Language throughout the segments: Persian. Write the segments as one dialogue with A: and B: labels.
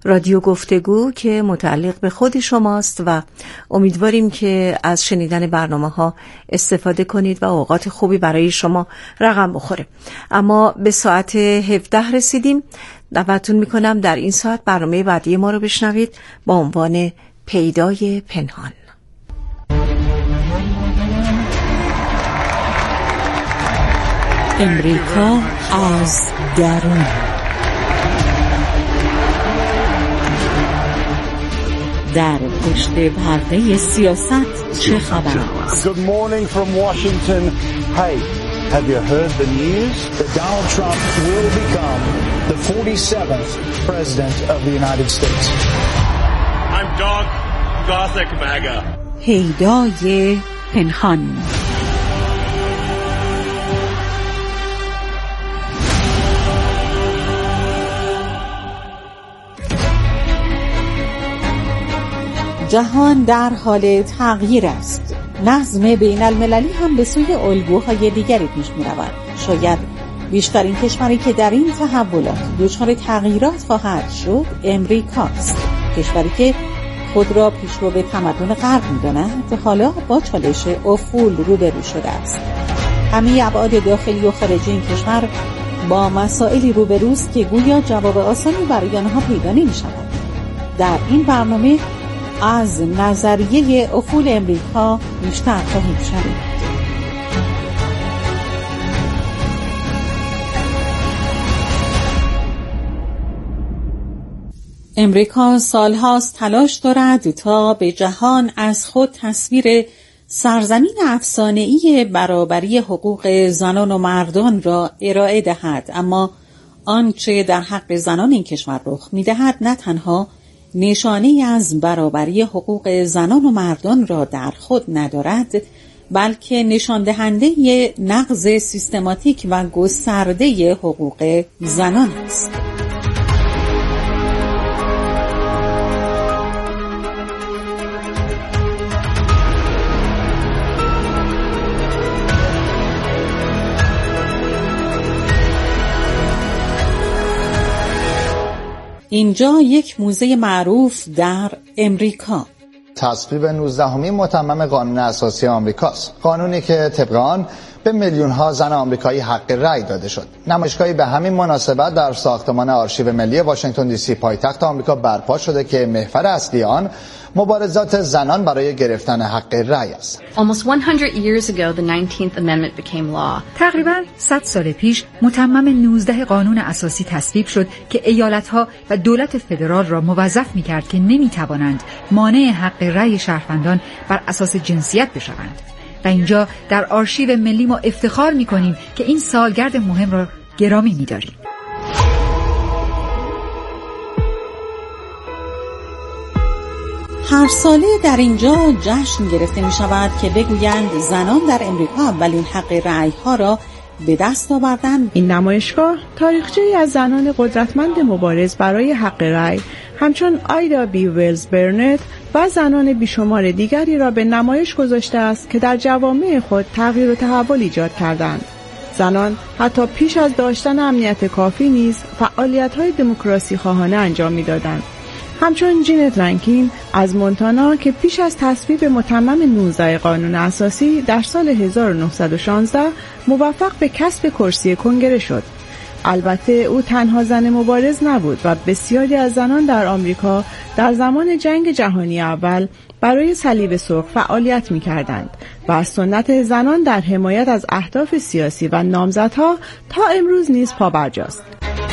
A: رادیو گفتگو که متعلق به خود شماست و امیدواریم که از شنیدن برنامه‌ها استفاده کنید و اوقات خوبی برای شما رقم بخوره. اما به ساعت 17 رسیدیم. دعوتتون میکنم در این ساعت برنامه بعدی ما رو بشنوید با عنوان پیدای پنهان.
B: امریکا از درون. در پشت پرده سیاست چه خبر است؟
C: Good morning from Washington. Hey, have you heard the news? That Donald Trump will become the 47th president of the United States.
D: I'm Doc Gothic MAGA.
B: پیدای پنهان. جهان در حال تغییر است. نظم بین المللی هم به سوی الگوهای دیگری پیش می رود. شاید بیشترین کشوری که در این تحولات دچار تغییرات خواهد شد امریکاست. کشوری که خود را پیشرو به تمدن غرب می داند حالا با چالش افول روبرو شده است. همه ابعاد داخلی و خارجی این کشور با مسائلی روبروست که گویا جواب آسانی برای آنها پیدا نمی شود. در این برنامه از نظریه افول امریکا بیشتر خواهیم شنید. امریکا سالهاست تلاش دارد تا به جهان از خود تصویر سرزمین افسانه‌ای برابری حقوق زنان و مردان را ارائه دهد، اما آنچه در حق زنان این کشور رخ می‌دهد نه تنها نشانه از برابری حقوق زنان و مردان را در خود ندارد، بلکه نشان دهنده نقض سیستماتیک و گسترده حقوق زنان است. اینجا یک موزه معروف در امریکا.
E: تصویب 19مین متمم قانون اساسی آمریکاست. قانونی که طبق آن به میلیون‌ها زن آمریکایی حق رأی داده شد. نمایشگاهی به همین مناسبت در ساختمان آرشیو ملی واشنگتن دی سی پایتخت آمریکا برپا شده که محور اصلی آن مبارزات زنان برای گرفتن حق رأی است.
F: Almost 100 years ago the 19th amendment became law.
G: تقریباً 100 سال پیش متمم 19 قانون اساسی تصویب شد که ایالت‌ها و دولت فدرال را موظف می‌کرد که نمی‌توانند مانع حق رأی شهروندان بر اساس جنسیت بشوند. و اینجا در آرشیو ملی ما افتخار می‌کنیم که این سالگرد مهم را گرامی می‌داریم.
B: هر ساله در اینجا جشن گرفته می شود که بگویند زنان در امریکا اولین حق رأی ها را به دست آوردند.
H: این نمایشگاه تاریخچه‌ای از زنان قدرتمند مبارز برای حق رأی همچون آیدا بی ویلز برنت و زنان بیشمار دیگری را به نمایش گذاشته است که در جوامع خود تغییر و تحول ایجاد کردند. زنان حتی پیش از داشتن امنیت کافی نیز فعالیت‌های دموکراسی خواهانه انجام می‌دادند. همچون جینت رانکین از مونتانا که پیش از تصویب متمم 19 قانون اساسی در سال 1916 موفق به کسب کرسی کنگره شد. البته او تنها زن مبارز نبود و بسیاری از زنان در آمریکا در زمان جنگ جهانی اول برای صلیب سرخ فعالیت می‌کردند و از سنت زنان در حمایت از اهداف سیاسی و نامزدها تا امروز نیز پابرجاست.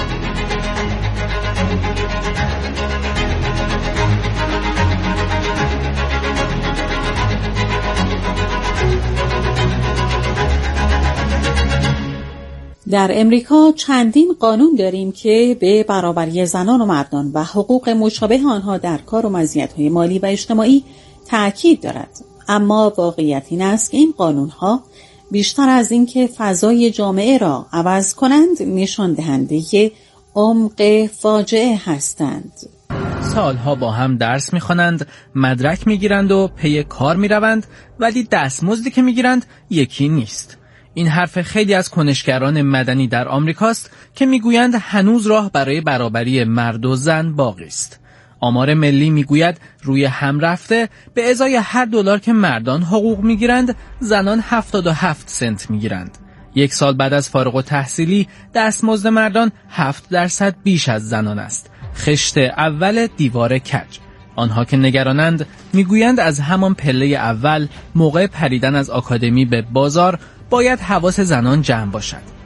B: در امریکا چندین قانون داریم که به برابری زنان و مردان و حقوق مشابه آنها در کار و مزیت‌های مالی و اجتماعی تأکید دارد. اما واقعیت این است که این قانون‌ها بیشتر از اینکه فضای جامعه را عوض کنند نشان دهنده عمق فاجعه هستند.
I: سالها با هم درس می‌خوانند، مدرک می‌گیرند و پی کار می‌روند، ولی دستمزدی که می‌گیرند یکی نیست. این حرف خیلی از کنشگران مدنی در آمریکاست که میگویند هنوز راه برای برابری مرد و زن باقی است. آمار ملی میگوید روی هم رفته به ازای هر دلار که مردان حقوق میگیرند، زنان 77 سنت میگیرند. 1 سال بعد از فارغ التحصیلی دستمزد مردان 7% بیش از زنان است. خشت اول دیوار کج. آنها که نگرانند میگویند از همان پله اول موقع پریدن از آکادمی به بازار باید حواس زنان جمع باشد.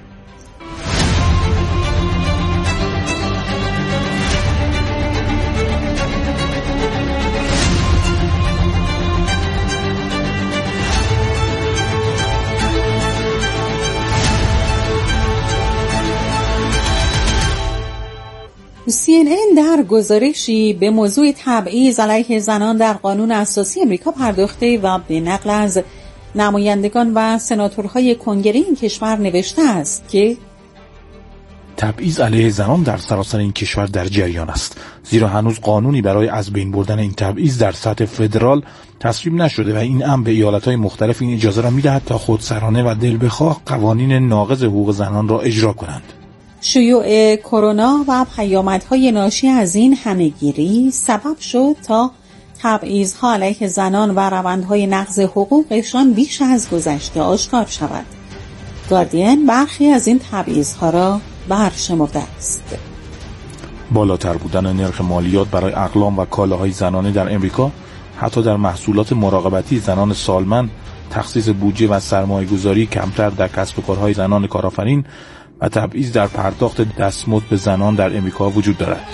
B: CNN در گزارشی به موضوع تبعیض علیه زنان در قانون اساسی امریکا پرداخته و به نقل از نمایندگان و سناتورهای کنگره این کشور نوشته است که
J: تبعیض علیه زنان در سراسر این کشور در جریان است، زیرا هنوز قانونی برای از بین بردن این تبعیض در سطح فدرال تصویب نشده و این امر به ایالت‌های مختلف این اجازه را می‌دهد تا خودسرانه و دل بخواه قوانین ناقض حقوق زنان را اجرا کنند.
B: شیوع کرونا و پیامدهای ناشی از این همهگیری سبب شد تا تبعیض‌ها علیه زنان و روندهای نقض حقوقشان بیش از گذشته آشکار شود. گاردین برخی از این تبعیض‌ها را برشمرده است.
J: بالاتر بودن نرخ مالیات برای اقلام و کالاهای زنانه در امریکا، حتی در محصولات مراقبتی زنان سالمند، تخصیص بودجه و سرمایه‌گذاری کمتر در کسب و کارهای زنان کارآفرین و تبعیض در پرداخت دستمزد به زنان در امریکا وجود دارد.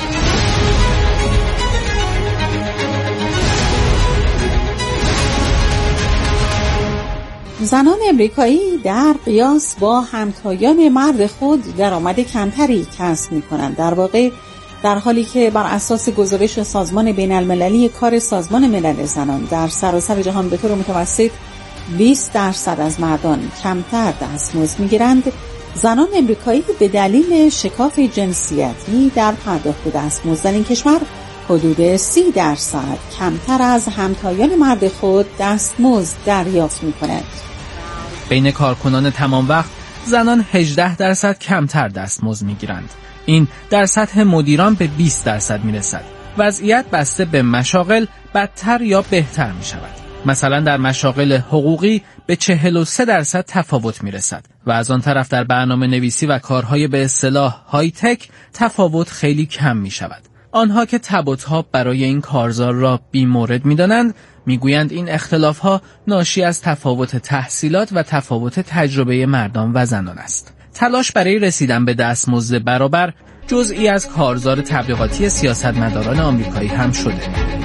B: زنان امریکایی در قیاس با همتایان مرد خود درآمد کمتری کسب می‌کنند. در واقع در حالی که بر اساس گزارش سازمان بین‌المللی کار سازمان ملل زنان در سراسر جهان به طور متوسط 20% از مردان کمتر دستمزد می‌گیرند، زنان امریکایی به دلیل شکاف جنسیتی در پرداخت دستمزد در این کشور حدود 30% کمتر از همتایان مرد خود دستمزد دریافت می‌کنند.
I: بین کارکنان تمام وقت زنان 18% کمتر دستمزد می‌گیرند. این در سطح مدیران به 20% می‌رسد. وضعیت بسته به مشاغل بدتر یا بهتر می‌شود. مثلا در مشاغل حقوقی به 43% تفاوت می‌رسد و از آن طرف در برنامه نویسی و کارهای به اصطلاح های تک تفاوت خیلی کم می‌شود. آنها که تب و تاب برای این کارزار را بی‌مورد می‌دانند می‌گویند این اختلاف‌ها ناشی از تفاوت تحصیلات و تفاوت تجربه مردان و زنان است. تلاش برای رسیدن به دستمزد برابر جزئی از کارزار تبلیغاتی سیاستمداران آمریکایی هم شده.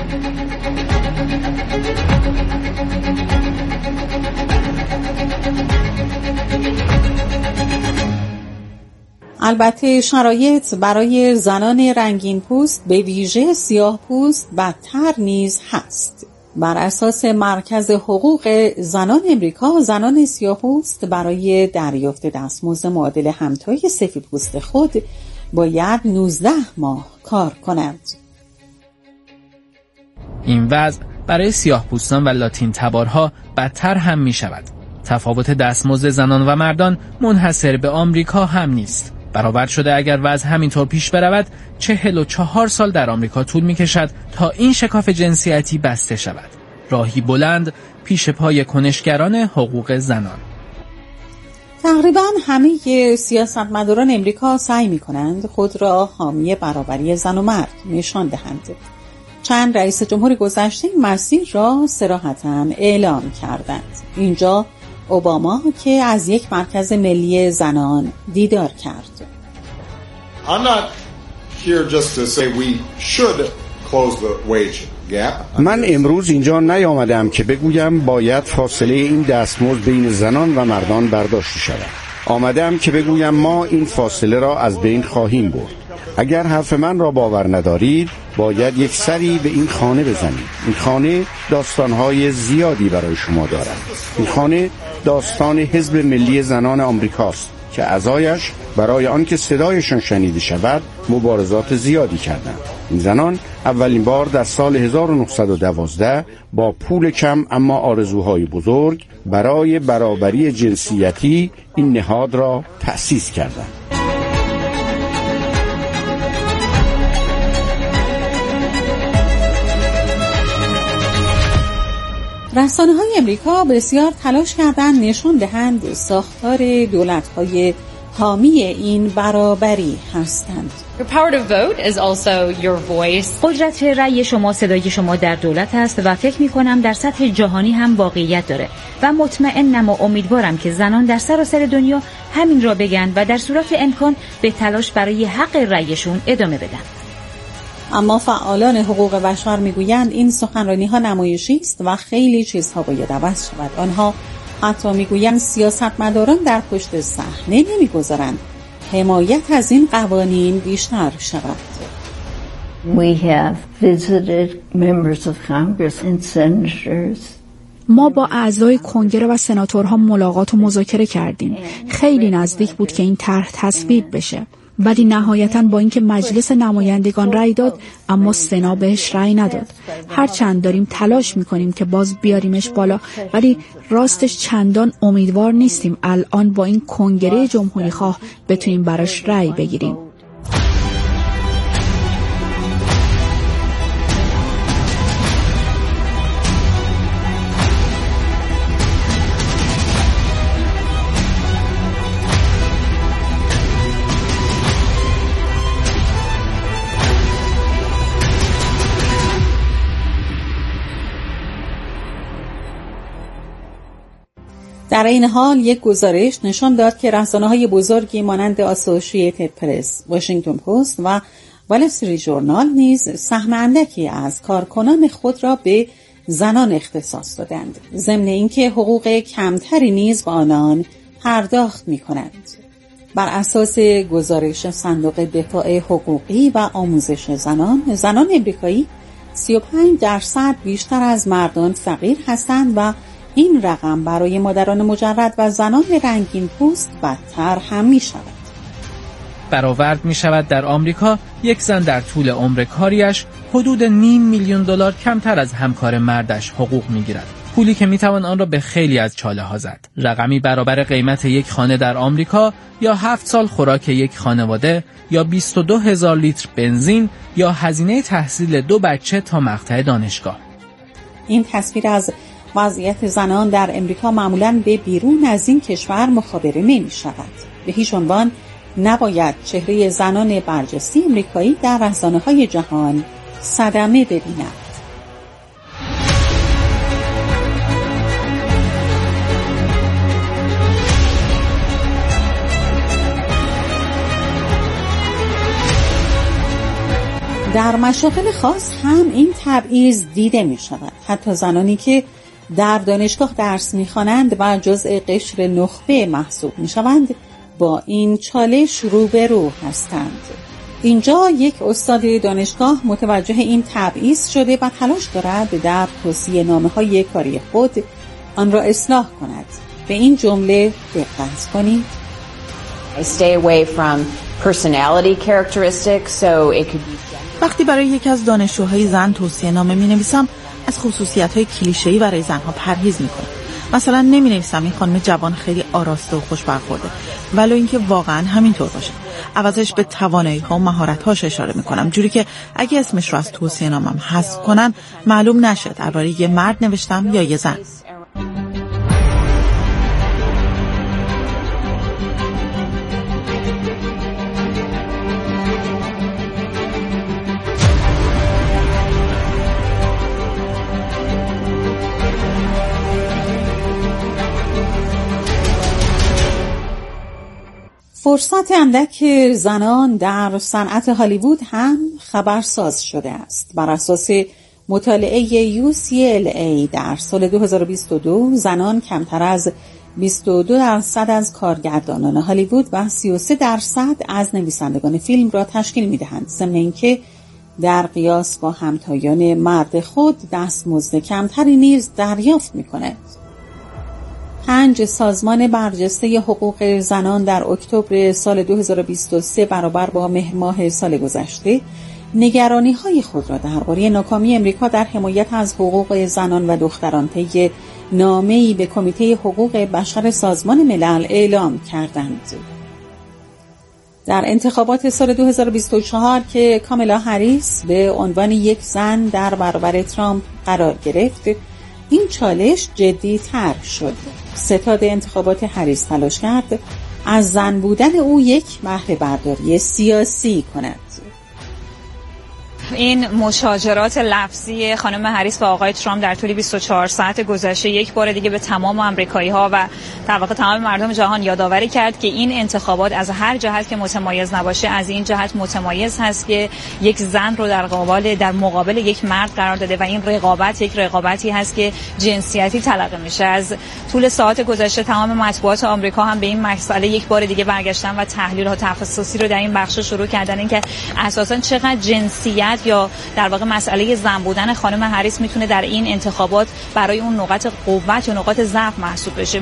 B: البته شرایط برای زنان رنگین پوست به ویژه سیاه پوست بدتر نیز هست. بر اساس مرکز حقوق زنان امریکا، زنان سیاه پوست برای دریافت دستمزد معادل همتای سفید پوست خود باید 19 ماه کار کنند.
I: این وضع برای سیاه پوستان و لاتین تبارها بدتر هم می شود. تفاوت دستمزد زنان و مردان منحصر به آمریکا هم نیست. برابر شده اگر وضع همینطور پیش برود 44 سال در آمریکا طول می کشد تا این شکاف جنسیتی بسته شود. راهی بلند پیش پای کنشگران حقوق زنان.
B: تقریبا همه سیاستمداران امریکا سعی می کنند خود را حامی برابری زن و مرد نشان دهند. چند رئیس جمهور گذشته این مسیر را صراحتاً اعلام کردند. اینجا اوباما که از یک مرکز ملی زنان دیدار کرد.
K: I'm not here just to say we should close the wage gap.
L: من امروز اینجا نیامدم که بگویم باید فاصله این دستمزد بین زنان و مردان برداشته شود. آمدم که بگویم ما این فاصله را از بین خواهیم برد. اگر حرف من را باور ندارید باید یک سری به این خانه بزنید. این خانه داستانهای زیادی برای شما دارد. این خانه داستان حزب ملی زنان آمریکاست که اعضایش برای آنکه صدایشان شنیده شود مبارزات زیادی کردند. این زنان اولین بار در سال 1912 با پول کم اما آرزوهای بزرگ برای برابری جنسیتی این نهاد را تأسیس کردند.
B: رسانه‌های امریکا بسیار تلاش کردند نشون دهند ساختار دولت‌های حامی این برابری هستند.
M: قدرت رأی شما صدای شما در دولت است و فکر می‌کنم در سطح جهانی هم واقعیت داره و مطمئنم و امیدوارم که زنان در سراسر دنیا همین را بگن و در صورت امکان به تلاش برای حق رأیشون ادامه بدن.
B: اما فعالان حقوق بشر میگویند این سخنرانی‌ها نمایشی است و خیلی چیزها باید عوض شود. آنها حتی میگویند سیاستمداران در پشت صحنه نمیگذارند حمایت از این قوانین بیشتر شود.
N: We have visited members of Congress and senators.
O: ما با اعضای کنگره و سناتورها ملاقات و مذاکره کردیم. خیلی نزدیک بود که این طرح تصویب بشه. ولی نهایتاً با اینکه مجلس نمایندگان رأی داد اما سنا بهش رأی نداد. هرچند داریم تلاش میکنیم که باز بیاریمش بالا ولی راستش چندان امیدوار نیستیم الان با این کنگره جمهوری خواه بتونیم براش رأی بگیریم.
B: در این حال یک گزارش نشان داد که رسانه‌های بزرگی مانند اسوسییتد پرس، واشنگتن پست و وال استریت ژورنال نیز سهم اندکی از کارکنان خود را به زنان اختصاص دادند، ضمن اینکه حقوق کمتری نیز به آنان پرداخت می‌کنند. بر اساس گزارش صندوق دفاع حقوقی و آموزش زنان امریکایی 35% بیشتر از مردان فقیر هستند و این رقم برای مادران مجرد و زنان رنگین پوست بدتر هم می شود.
I: برآورد می شود در آمریکا یک زن در طول عمر کاریش حدود $500,000 کمتر از همکار مردش حقوق می گیرد. پولی که می توان آن را به خیلی از چاله ها زد. رقمی برابر قیمت یک خانه در آمریکا یا 7 سال خوراک یک خانواده یا 22,000 لیتر بنزین یا هزینه تحصیل 2 بچه تا مقطع دانشگاه.
B: این تصویر از وضعیت زنان در امریکا معمولاً به بیرون از این کشور مخابره نمی شود. به هیچ عنوان نباید چهره زنان برجسته امریکایی در رسانه‌های جهان صدمه ببیند. در مشاغل خاص هم این تبعیض دیده می شود. حتی زنانی که در دانشگاه درس می خوانند و جزء قشر نخبه محسوب می شوند با این چالش روبرو هستند. اینجا یک استاد دانشگاه متوجه این تبعیض شده و تلاش دارد در توصیه نامه‌های کاری خود آن را اصلاح کند. به این جمله دقت کنید.
P: I stay away from personality characteristics so it could be.
Q: وقتی برای یکی از دانشجوهای زن توصیه نامه می‌نویسم از خصوصیت‌های کلیشه‌ای برای زنها پرهیز می‌کنم. مثلا نمی‌نویسم این خانم جوان خیلی آراسته و خوش برخورده، ولو اینکه واقعا همینطور باشه. عوضش به توانایی‌ها و مهارت‌هاش اشاره می‌کنم، جوری که اگه اسمش رو از توصیه نامم حذف کنن معلوم نشه درباره یه مرد نوشتم یا یه زن.
B: فرصت اندک زنان در صنعت هالیوود هم خبرساز شده است. بر اساس مطالعه UCLA در سال 2022 زنان کمتر از 22% از کارگردانان هالیوود و 33% از نویسندگان فیلم را تشکیل می‌دهند. ضمن اینکه در قیاس با همتایان مرد خود دستمزد کمتری نیز دریافت می‌کنند. 5 سازمان برجسته حقوق زنان در اکتبر سال 2023 برابر با مهر ماه سال گذشته نگرانی‌های خود را درباره ناکامی امریکا در حمایت از حقوق زنان و دختران طی نامه‌ای به کمیته حقوق بشر سازمان ملل اعلام کردند. در انتخابات سال 2024 که کامالا هریس به عنوان یک زن در برابر ترامپ قرار گرفت، این چالش جدی‌تر شد. ستاد انتخابات هریس تلاش کرد از زن بودن او یک بهره برداری سیاسی کند.
R: این مشاجرات لفظی خانم هریس و آقای ترامپ در طول 24 ساعت گذشته یک بار دیگه به تمام آمریکایی‌ها و در واقع تمام مردم جهان یادآوری کرد که این انتخابات از هر جهت که متمایز نباشه، از این جهت متمایز هست که یک زن رو در مقابل یک مرد قرار داده و این رقابت یک رقابتی هست که جنسیتی تلقی میشه. از طول ساعات گذشته تمام مطبوعات آمریکا هم به این مسئله یک بار دیگه برگشتن و تحلیل‌ها تخصصی رو در این بخش شروع کردن، اینکه اساساً چقدر جنسیت یا در واقع مسئله زن بودن خانم هریس میتونه در این انتخابات برای اون نقاط قوت یا نقاط ضعف محسوب بشه.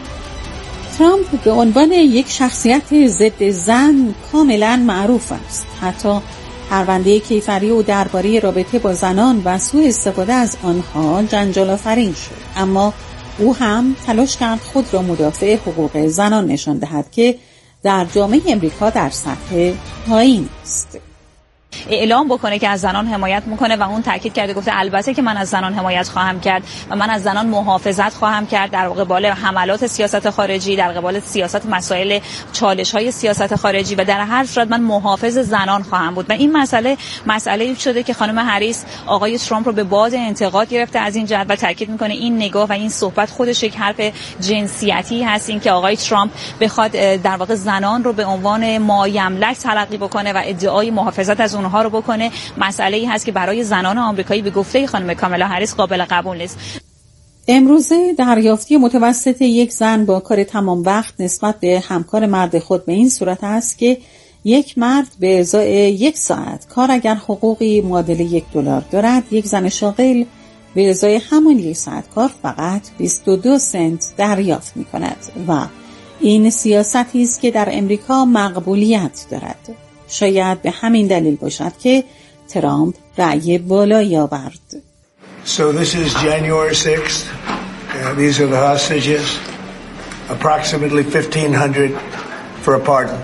B: ترامپ به عنوان یک شخصیت ضد زن کاملا معروف است. حتی پرونده کیفری او درباره رابطه با زنان و سوء استفاده از آنها جنجال آفرین شد، اما او هم تلاش کرد خود را مدافع حقوق زنان نشان دهد که در جامعه امریکا در سطح پایین است.
R: اعلام بکنه که از زنان حمایت میکنه و اون تاکید کرده، گفته البته که من از زنان حمایت خواهم کرد و من از زنان محافظت خواهم کرد در قبال حملات سیاست خارجی، در قبال سیاست مسائل چالش‌های سیاست خارجی و در هر صورت من محافظ زنان خواهم بود. و این مسئله شده که خانم هریس آقای ترامپ رو به باد انتقاد گرفته از این جهت و تاکید میکنه این نگاه و این صحبت خودش یک حرف جنسیتی هست، این که آقای ترامپ بخواد در واقع زنان رو به عنوان مایملک تلقی بکنه و ادعای محافظت از اونها رو بکنه، مسئله‌ای هست که برای زنان آمریکایی به گفته خانم کامالا هریس قابل قبول نیست.
B: امروزه دریافتی متوسط یک زن با کار تمام وقت نسبت به همکار مرد خود به این صورت است که یک مرد به ازای 1 ساعت کار اگر حقوقی معادل $1 دارد، یک زن شاغل به ازای همان 1 ساعت کار فقط 22 سنت دریافت می کند و این سیاستی است که در امریکا مقبولیت دارد. شاید به همین دلیل باشد که ترامپ رأی بالایی آورد.
S: So this is January 6th. These are the hostages. Approximately 1,500 for a pardon.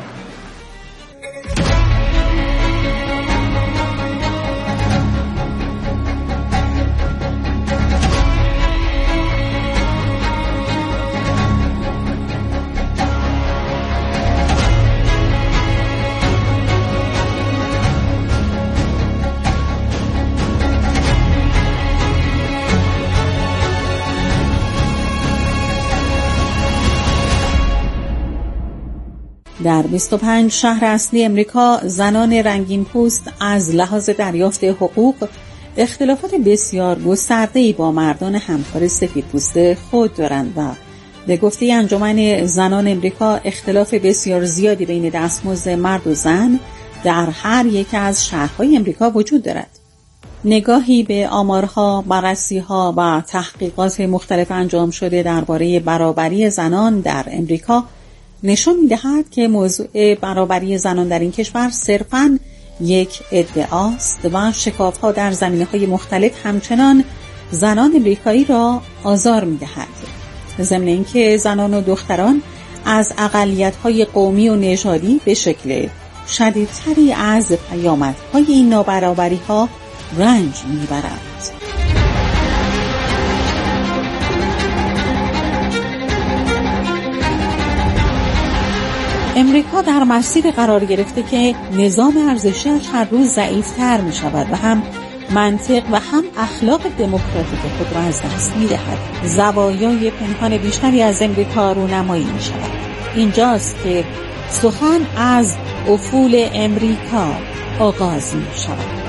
B: در 25 شهر اصلی امریکا زنان رنگین پوست از لحاظ دریافت حقوق اختلافات بسیار گسترده‌ای با مردان همکار سفیدپوست خود دارند و به گفته انجمن زنان امریکا اختلاف بسیار زیادی بین دستمزد مرد و زن در هر یک از شهرهای امریکا وجود دارد. نگاهی به آمارها، بررسی‌ها و تحقیقات مختلف انجام شده درباره برابری زنان در امریکا نشان می‌دهد که موضوع برابری زنان در این کشور صرفاً یک ادعاست و شکاف‌ها در زمینه‌های مختلف همچنان زنان امریکایی را آزار می‌دهد. ضمن اینکه زنان و دختران از اقلیت‌های قومی و نژادی به شکل شدیدتری از پیامدهای این نابرابری‌ها رنج می‌برند. امریکا در مسیر قرار گرفته که نظام ارزشی‌اش هر روز ضعیف‌تر می‌شود و هم منطق و هم اخلاق دموکراتیک خود را از دست می‌دهد. زوایای پنهان بیشتری از امریکا رونمایی می‌شود. اینجاست که سخن از افول امریکا آغاز می‌شود.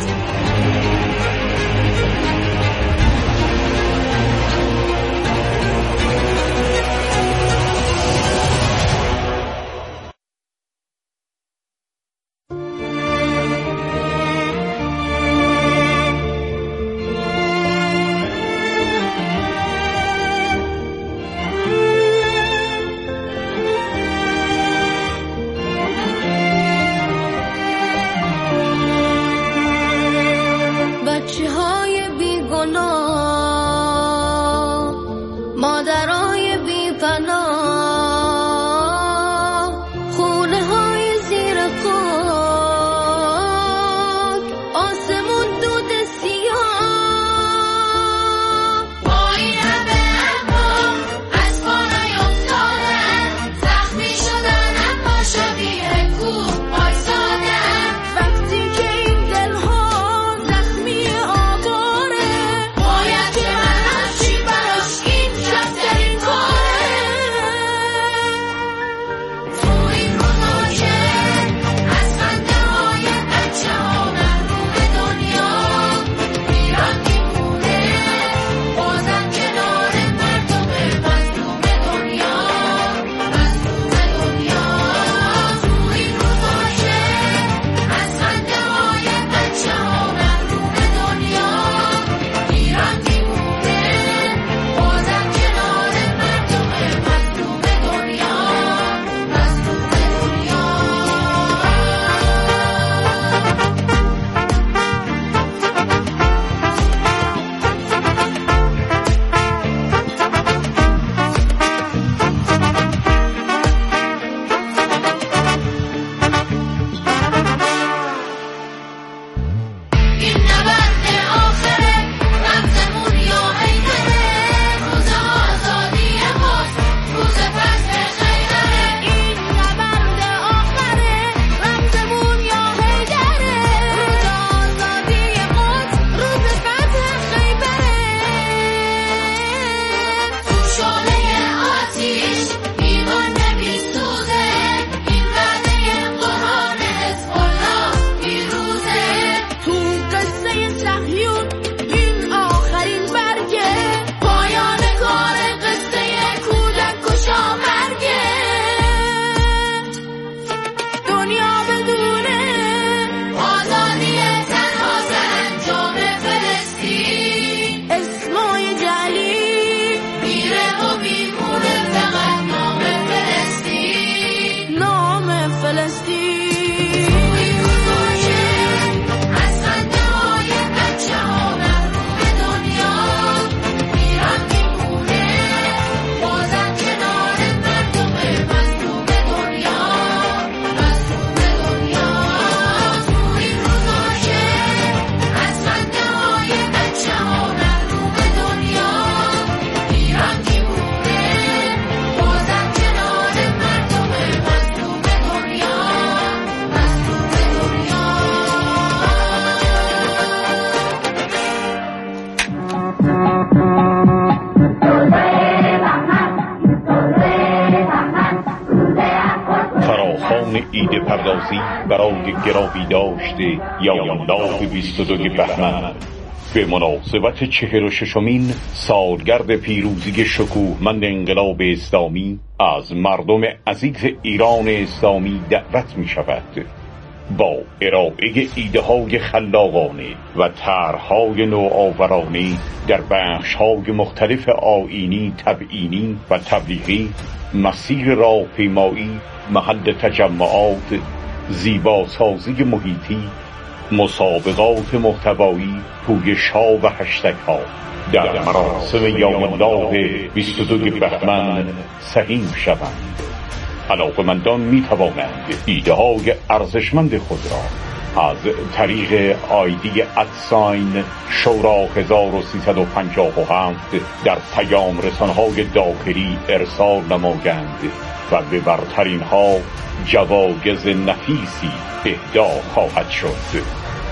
T: نوازی برای گرامی داشته یامنداغ 22 بهمن به مناسبت 46مین سالگرد پیروزی شکوهمند انقلاب اسلامی از مردم عزیز ایران اسلامی دعوت می شود با ارائه ایده‌های خلاقانه و طرح‌های نوآورانه در بخش‌های مختلف آیینی، تبیینی و تبلیغی، مسیر راهپیمایی، محل تجمعات، زیباسازی محیطی، مسابقات محتوایی، پویش‌ها و هشتگ‌ها در مراسم یام‌الله 22 بهمن سهیم شوند. علاقه‌مندان می‌توانند ایده‌های ارزشمند خود را از طریق آیدی شورا 1357 در پیام رسانه‌های داخلی ارسال نمایند و به برترین ها جوایز نفیسی اهدا خواهد شد.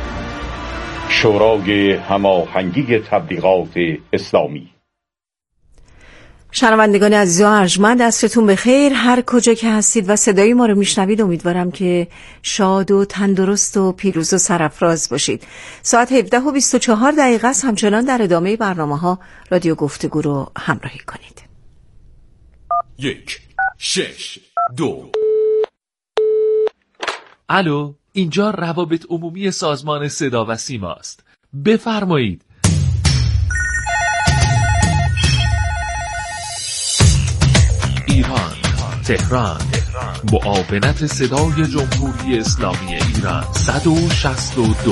T: شورای هماهنگی تبلیغات اسلامی.
A: شنوندگان عزیز و ارجمند، عصرتون بخیر. هر کجا که هستید و صدای ما رو میشنوید امیدوارم که شاد و تندرست و پیروز و سرافراز باشید. ساعت 17:24 است. همچنان در ادامه برنامه‌ها رادیو گفتگو رو همراهی کنید.
U: 1 6 2. الو، اینجا روابط عمومی سازمان صدا و سیما است. بفرمایید. ایران، تهران، معاونت صدای جمهوری اسلامی ایران 162.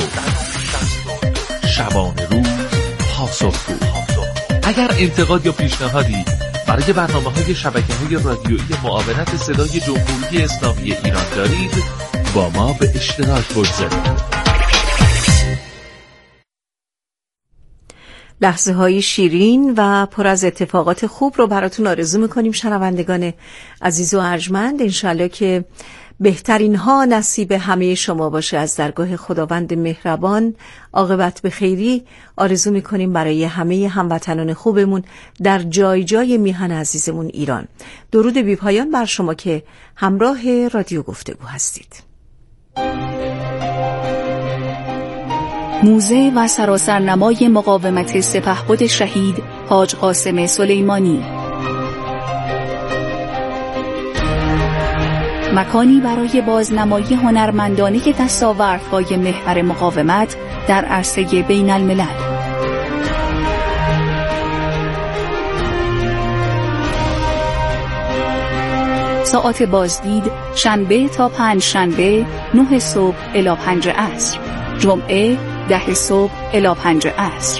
U: شبانه روز پاسخگو. اگر انتقاد یا پیشنهادی برای برنامه‌های شبکه‌های رادیویی معاونت صدای جمهوری اسلامی ایران دارید، با ما به اشتراک بگذارید.
A: لحظه های شیرین و پر از اتفاقات خوب رو براتون آرزو میکنیم شنوندگان عزیز و ارجمند. انشالله که بهترین ها نصیب همه شما باشه. از درگاه خداوند مهربان عاقبت به خیری آرزو میکنیم برای همه هموطنان خوبمون در جای جای میهن عزیزمون ایران. درود بی پایان بر شما که همراه رادیو گفتگو هستید.
O: موزه و سراسرنمای مقاومت سپهبد شهید حاج قاسم سلیمانی، مکانی برای بازنمایی هنرمندانه دستاوردهای محور مقاومت در عرصه بین الملل. ساعات بازدید شنبه تا پنجشنبه 9 صبح الی 5 عصر، جمعه 10 صبح الی 5 عصر.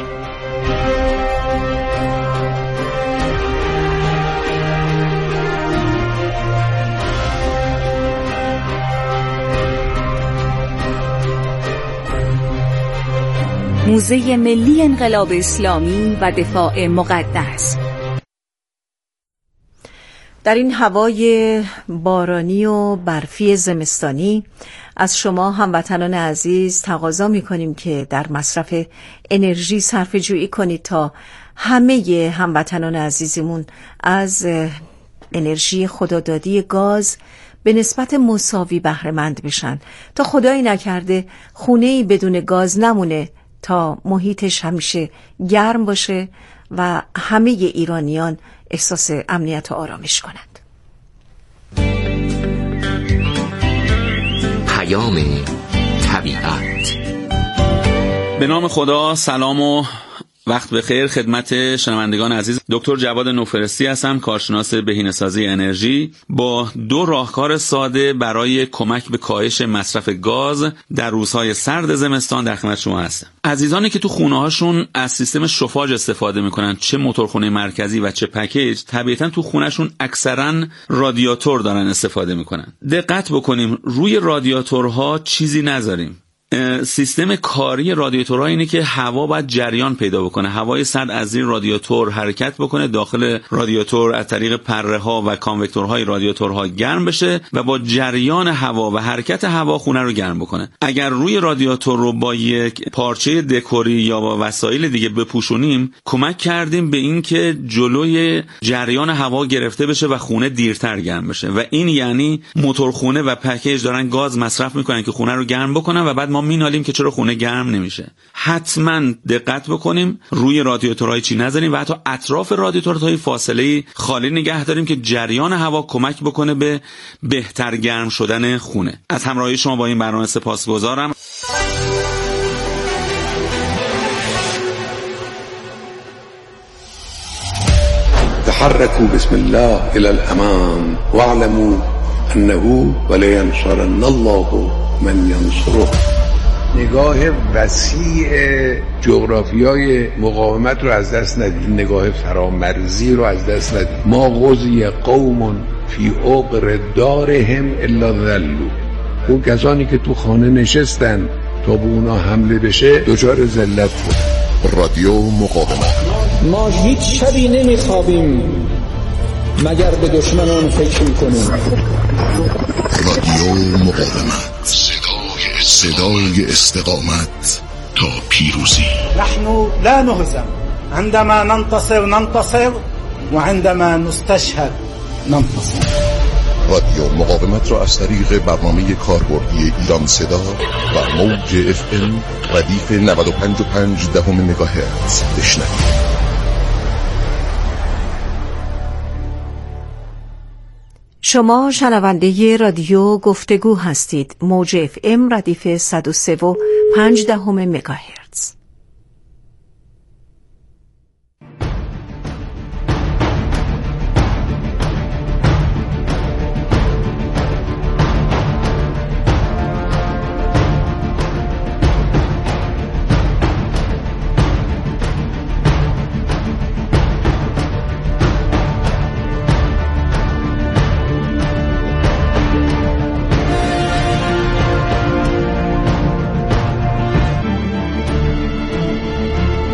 O: موزه ملی انقلاب اسلامی و دفاع مقدس.
A: در این هوای بارانی و برفی زمستانی از شما هموطنان عزیز تقاضا می‌کنیم که در مصرف انرژی صرفه‌جویی کنید تا همه هموطنان عزیزمون از انرژی خدادادی گاز به نسبت مساوی بهره مند بشن، تا خدایی نکرده خونه‌ای بدون گاز نمونه، تا محیطش همیشه گرم باشه و همه ایرانیان احساس امنیت و آرامش کنند.
V: پیام طبیعت.
W: به نام خدا، سلام و وقت بخیر خدمت شنوندگان عزیز. دکتر جواد نوفرستی هستم، کارشناس بهینه‌سازی انرژی، با 2 راهکار ساده برای کمک به کاهش مصرف گاز در روزهای سرد زمستان در خدمت شما هستم. عزیزانی که تو خونه‌هاشون از سیستم شوفاژ استفاده میکنن، چه موتورخونه مرکزی و چه پکیج، طبیعتاً تو خونه‌شون اکثراً رادیاتور دارن استفاده میکنن. دقت بکنیم روی رادیاتورها چیزی نذاریم. سیستم کاری رادیاتورها اینه که هوا باید جریان پیدا بکنه، هوای سرد از زیر رادیاتور حرکت بکنه، داخل رادیاتور از طریق پره ها و کانوکتورهای رادیاتورها گرم بشه و با جریان هوا و حرکت هوا خونه رو گرم بکنه. اگر روی رادیاتور رو با یک پارچه دکوری یا با وسایل دیگه بپوشونیم، کمک کردیم به این که جلوی جریان هوا گرفته بشه و خونه دیرتر گرم بشه و این یعنی موتورخونه و پکیج دارن گاز مصرف میکنن که خونه رو گرم بکنن و بعد ما مینالیم که چرا خونه گرم نمیشه. حتما دقت بکنیم روی رادیاتورهای چی نذاریم و حتی اطراف رادیاتورهای فاصله خالی نگه داریم که جریان هوا کمک بکنه به بهتر گرم شدن خونه. از همراهی شما با این برنامه سپاسگزارم.
C: تحركوا بسم الله إلى الأمام واعلموا أنه ولينصرن الله من ينصره.
D: نگاه وسیع جغرافیای مقاومت رو از دست ندید، نگاه فرامرزی رو از دست ندید. ما غزی قوم فی عقر دارهم الا ذلوا. اون کسانی که تو خانه نشستن تا به اونا حمله بشه دچار ذلت بود.
V: رادیو مقاومت.
E: ما هیچ شبی نمیخوابیم مگر به دشمنان فکر میکنیم.
V: رادیو مقاومت، صدای استقامت تا پیروزی.
E: نحن لا نهزم عندما ننتصر وعندما نستشهد ننتصر.
V: رادیو مقاومت را از طریق برنامه کاربردی ایران صدا و موج FM ردیف 95.5 مگاهرتز بشنوید.
A: شما شنونده رادیو گفتگو هستید. موج FM ردیف 103.5 مگاهرتز.